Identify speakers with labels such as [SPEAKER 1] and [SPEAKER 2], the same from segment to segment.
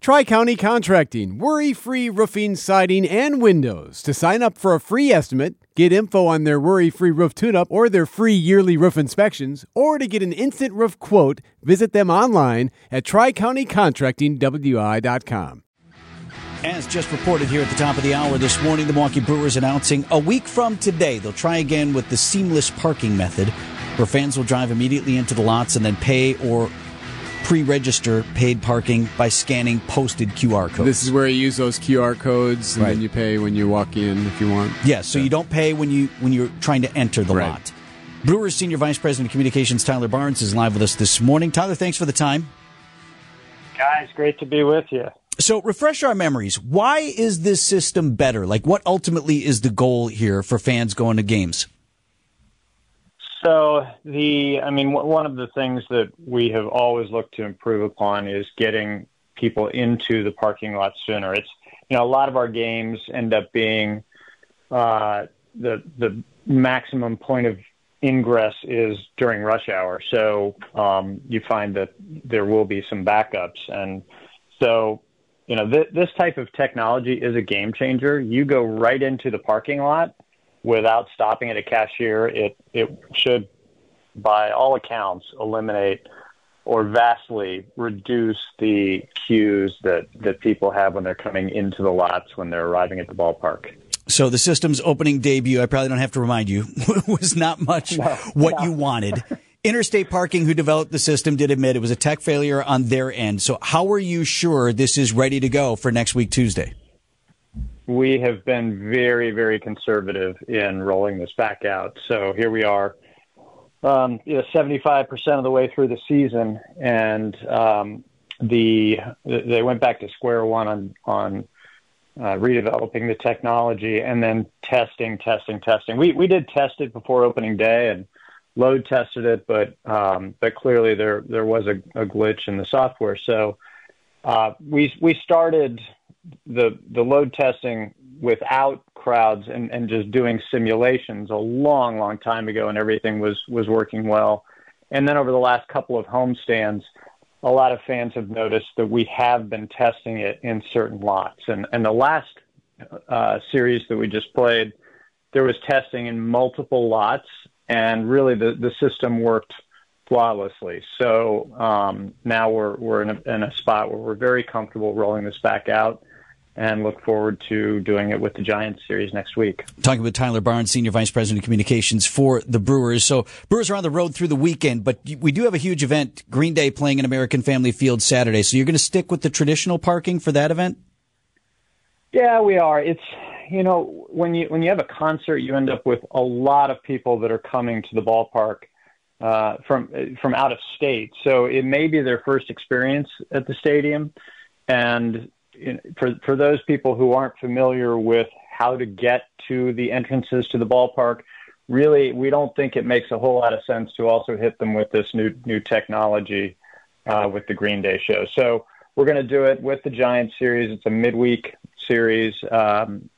[SPEAKER 1] Tri-County Contracting, worry-free roofing, siding, and windows. To sign up for a free estimate, get info on their worry-free roof tune-up or their free yearly roof inspections, or to get an instant roof quote, visit them online at tricountycontractingwi.com.
[SPEAKER 2] As just reported here at the top of the hour this morning, the Milwaukee Brewers announcing a week from today they'll try again with the seamless parking method, where fans will drive immediately into the lots and then pay or pre-register paid parking by scanning posted QR codes.
[SPEAKER 1] This is where you use those QR codes, and then you pay when you walk in if you want.
[SPEAKER 2] Yes, so you don't pay when you're trying to enter the lot. Brewers Senior Vice President of Communications Tyler Barnes is live with us this morning. Tyler, thanks for the time.
[SPEAKER 3] Guys, great to be with you.
[SPEAKER 2] So refresh our memories. Why is this system better? Like, what ultimately is the goal here for fans going to games?
[SPEAKER 3] So one of the things that we have always looked to improve upon is getting people into the parking lot sooner. It's, a lot of our games end up being the maximum point of ingress is during rush hour. So you find that there will be some backups. And so, this type of technology is a game changer. You go right into the parking lot without stopping at a cashier. It should, by all accounts, eliminate or vastly reduce the queues that people have when they're coming into the lots when they're arriving at the ballpark.
[SPEAKER 2] So the system's opening debut, I probably don't have to remind you, was not much you wanted. Interstate Parking, who developed the system, did admit it was a tech failure on their end. So how are you sure this is ready to go for next week, Tuesday?
[SPEAKER 3] We have been very, very conservative in rolling this back out. So here we are, 75% of the way through the season, and they went back to square one on redeveloping the technology and then testing. We did test it before opening day and load tested it, but clearly there was a glitch in the software. So we started the load testing without crowds and just doing simulations a long time ago, and everything was working well. And then over the last couple of homestands, a lot of fans have noticed that we have been testing it in certain lots. And the last series that we just played, there was testing in multiple lots, and really the system worked flawlessly. So now we're in a spot where we're very comfortable rolling this back out, and look forward to doing it with the Giants series next week.
[SPEAKER 2] Talking with Tyler Barnes, Senior Vice President of Communications for the Brewers. So Brewers are on the road through the weekend, but we do have a huge event, Green Day playing in American Family Field Saturday. So you're going to stick with the traditional parking for that event?
[SPEAKER 3] Yeah, we are. It's, when you have a concert, you end up with a lot of people that are coming to the ballpark from out of state. So it may be their first experience at the stadium, and for those people who aren't familiar with how to get to the entrances to the ballpark, really, we don't think it makes a whole lot of sense to also hit them with this new technology with the Green Day show. So we're going to do it with the Giants series. It's a midweek series, and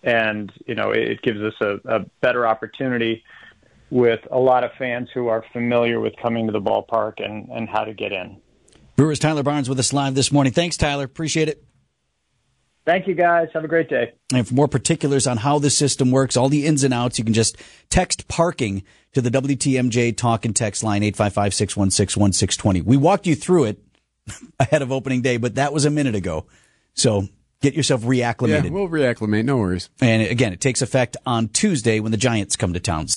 [SPEAKER 3] it gives us a better opportunity with a lot of fans who are familiar with coming to the ballpark and how to get in.
[SPEAKER 2] Brewers Tyler Barnes with us live this morning. Thanks, Tyler. Appreciate it.
[SPEAKER 3] Thank you, guys. Have a great day.
[SPEAKER 2] And for more particulars on how the system works, all the ins and outs, you can just text parking to the WTMJ talk and text line 855-616-1620. We walked you through it ahead of opening day, but that was a minute ago. So get yourself reacclimated.
[SPEAKER 1] Yeah, we'll reacclimate. No worries.
[SPEAKER 2] And again, it takes effect on Tuesday when the Giants come to town.